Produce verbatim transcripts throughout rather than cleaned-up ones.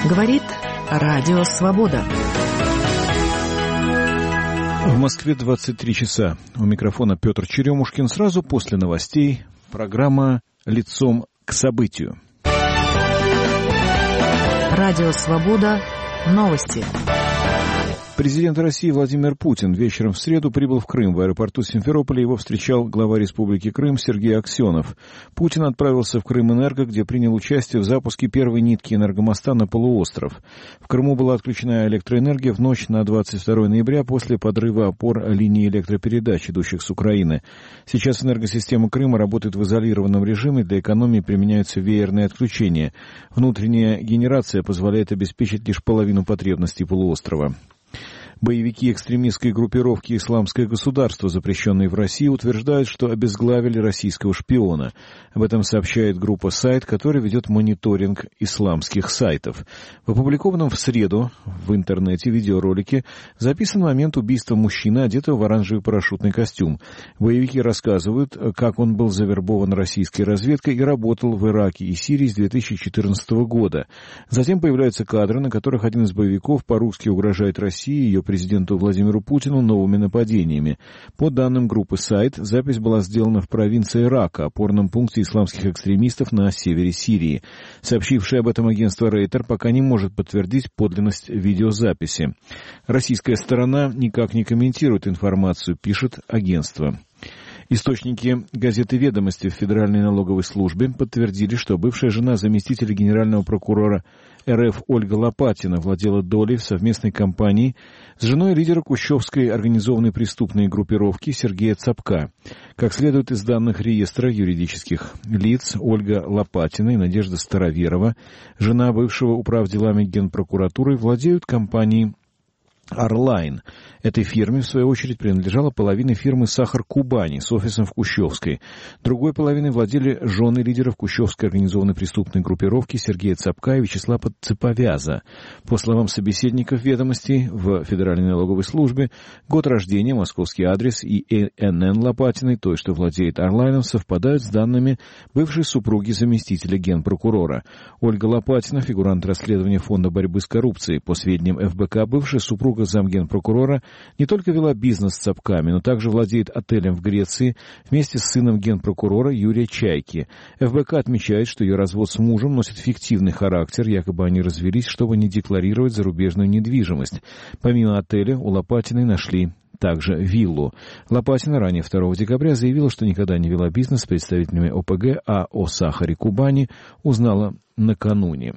Говорит Радио Свобода. В Москве двадцать три часа. У микрофона Петр Черемушкин. Сразу после новостей программа «Лицом к событию». Радио Свобода. Новости. Президент России Владимир Путин вечером в среду прибыл в Крым. В аэропорту Симферополя его встречал глава Республики Крым Сергей Аксенов. Путин отправился в Крымэнерго, где принял участие в запуске первой нитки энергомоста на полуостров. В Крыму была отключена электроэнергия в ночь на двадцать второе ноября после подрыва опор линии электропередач, идущих с Украины. Сейчас энергосистема Крыма работает в изолированном режиме, для экономии применяются веерные отключения. Внутренняя генерация позволяет обеспечить лишь половину потребностей полуострова. Боевики экстремистской группировки «Исламское государство», запрещенные в России, утверждают, что обезглавили российского шпиона. Об этом сообщает группа «Сайт», которая ведет мониторинг исламских сайтов. В опубликованном в среду в интернете видеоролике записан момент убийства мужчины, одетого в оранжевый парашютный костюм. Боевики рассказывают, как он был завербован российской разведкой и работал в Ираке и Сирии с две тысячи четырнадцатого года. Затем появляются кадры, на которых один из боевиков по-русски угрожает России и ее президенту Владимиру Путину новыми нападениями. По данным группы «Сайт», запись была сделана в провинции Рака, опорном пункте исламских экстремистов на севере Сирии. Сообщившее об этом агентство Рейтер пока не может подтвердить подлинность видеозаписи. Российская сторона никак не комментирует информацию, пишет агентство. Источники газеты «Ведомости» в Федеральной налоговой службе подтвердили, что бывшая жена заместителя генерального прокурора эр эф Ольга Лопатина владела долей в совместной компании с женой лидера кущевской организованной преступной группировки Сергея Цапка. Как следует из данных реестра юридических лиц, Ольга Лопатина и Надежда Староверова, жена бывшего управделами Генпрокуратуры, владеют компанией «Орлайн». Этой фирме, в свою очередь, принадлежала половина фирмы «Сахар Кубани» с офисом в Кущевской. Другой половиной владели жены лидеров кущевской организованной преступной группировки Сергея Цапка и Вячеслава Цыповяза. По словам собеседников «Ведомостей», в Федеральной налоговой службе год рождения, московский адрес и эн эн Лопатиной, той, что владеет «Орлайном», совпадают с данными бывшей супруги заместителя генпрокурора. Ольга Лопатина, фигурант расследования Фонда борьбы с коррупцией. По сведениям эф бэ ка, бывшая супруга замгенпрокурора не только вела бизнес с Цапками, но также владеет отелем в Греции вместе с сыном генпрокурора Юрия Чайки. эф бэ ка отмечает, что ее развод с мужем носит фиктивный характер, якобы они развелись, чтобы не декларировать зарубежную недвижимость. Помимо отеля у Лопатиной нашли также виллу. Лопатина ранее второго декабря заявила, что никогда не вела бизнес с представителями о пэ гэ, а о «Сахаре Кубани» узнала накануне.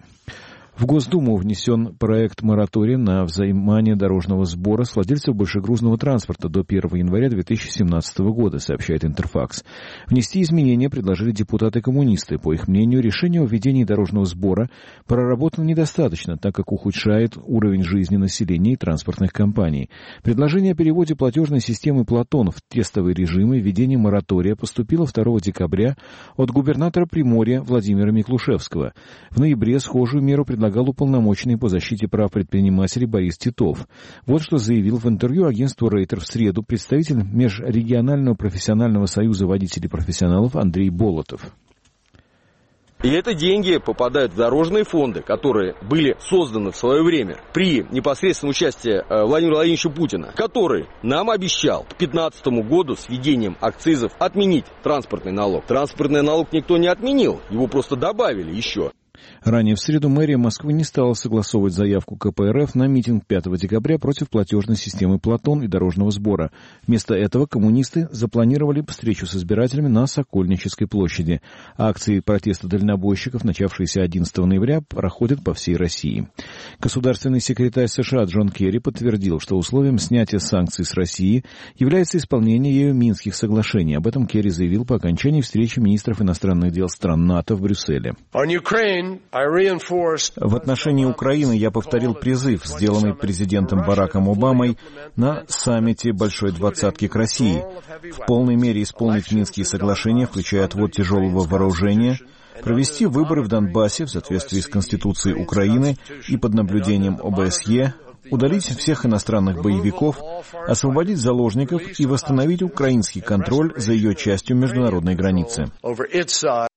В Госдуму внесен проект моратория на взимание дорожного сбора с владельцев большегрузного транспорта до первого января две тысячи семнадцатого года, сообщает Интерфакс. Внести изменения предложили депутаты-коммунисты. По их мнению, решение о введении дорожного сбора проработано недостаточно, так как ухудшает уровень жизни населения и транспортных компаний. Предложение о переводе платежной системы «Платон» в тестовый режим и введении моратория поступило второго декабря от губернатора Приморья Владимира Миклушевского. В ноябре схожую меру предлагал уполномоченный по защите прав предпринимателей Борис Титов. Вот что заявил в интервью агентству Рейтер в среду представитель Межрегионального профессионального союза водителей-профессионалов Андрей Болотов. И это деньги попадают в дорожные фонды, которые были созданы в свое время при непосредственном участии Владимира Владимировича Путина, который нам обещал к две тысячи пятнадцатому году с введением акцизов отменить транспортный налог. Транспортный налог никто не отменил, его просто добавили еще. Ранее в среду мэрия Москвы не стала согласовывать заявку ка пэ эр эф на митинг пятого декабря против платежной системы «Платон» и дорожного сбора. Вместо этого коммунисты запланировали встречу с избирателями на Сокольнической площади. Акции протеста дальнобойщиков, начавшиеся одиннадцатого ноября, проходят по всей России. Государственный секретарь США Джон Керри подтвердил, что условием снятия санкций с России является исполнение ею Минских соглашений. Об этом Керри заявил по окончании встречи министров иностранных дел стран НАТО в Брюсселе. В отношении Украины я повторил призыв, сделанный президентом Бараком Обамой на саммите Большой Двадцатки к России, в полной мере исполнить Минские соглашения, включая отвод тяжелого вооружения, провести выборы в Донбассе в соответствии с Конституцией Украины и под наблюдением о бэ эс е, удалить всех иностранных боевиков, освободить заложников и восстановить украинский контроль за ее частью международной границы.